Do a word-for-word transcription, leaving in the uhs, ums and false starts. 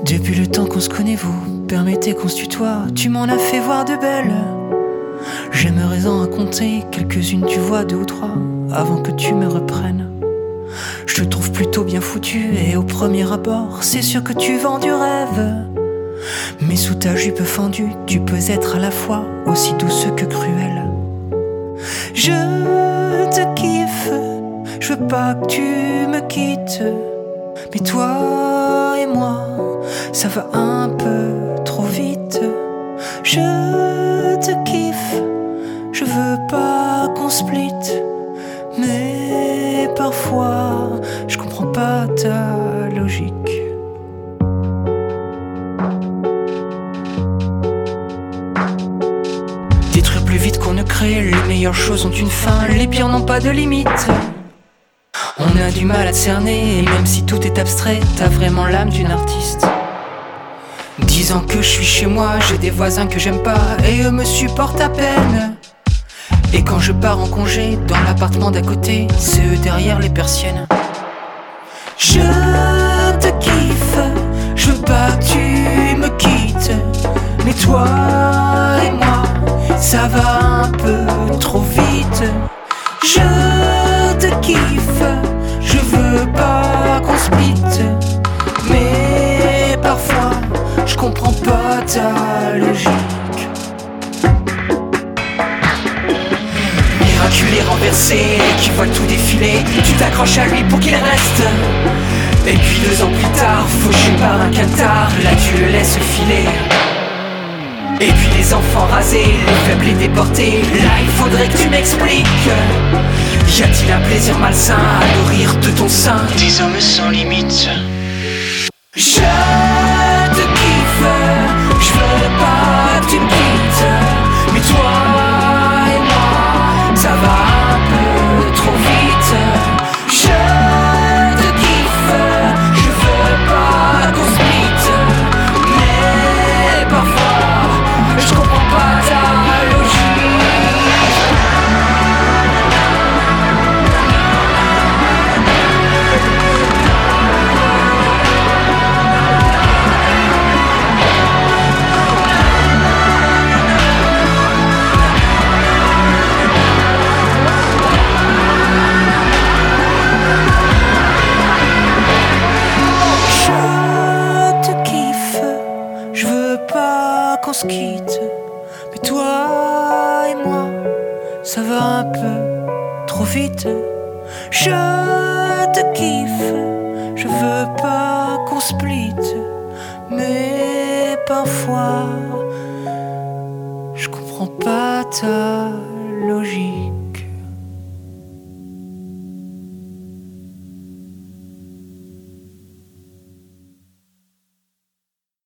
Depuis le temps qu'on se connaît, vous permettez qu'on se tutoie. Tu m'en as fait voir de belles. J'aimerais en raconter quelques-unes, tu vois, deux ou trois, avant que tu me reprennes. Je te trouve plutôt bien foutu, et au premier abord, c'est sûr que tu vends du rêve. Mais sous ta jupe fendue, tu peux être à la fois aussi douce que cruelle. Je te kiffe, je veux pas que tu me quittes. Mais toi et moi, ça va un peu trop vite. Je te kiffe, je veux pas qu'on split. Mais parfois, je comprends pas ta logique. Détruire plus vite qu'on ne crée, les meilleures choses ont une fin, les pires n'ont pas de limite. On a du mal à cerner, et même si tout est abstrait, t'as vraiment l'âme d'une artiste. Disant que je suis chez moi, j'ai des voisins que j'aime pas, et eux me supportent à peine. Et quand je pars en congé, dans l'appartement d'à côté, c'est eux derrière les persiennes. Je te kiffe, je veux pas que tu me quittes. Mais toi et moi, ça va un peu trop vite. Je te kiffe, je veux pas qu'on split. Mais parfois, je comprends pas ta logique. Miraculé, renversé, qui voit tout défiler, tu t'accroches à lui pour qu'il reste. Et puis deux ans plus tard, fauché par un cathare, là tu le laisses filer. Et puis les enfants rasés, les faibles et déportés, là il faudrait que tu m'expliques. Y a-t-il un plaisir malsain à nourrir de ton sein des hommes sans limite? Je te kiffe, je veux pas que tu me quittes. Mais toi et moi, ça va un peu trop vite. Je te kiffe, je veux pas qu'on split. Mais parfois, je comprends pas ta logique. Qu'on se quitte, mais toi et moi, ça va un peu trop vite. Je te kiffe, je veux pas qu'on split, mais parfois, je comprends pas ta logique.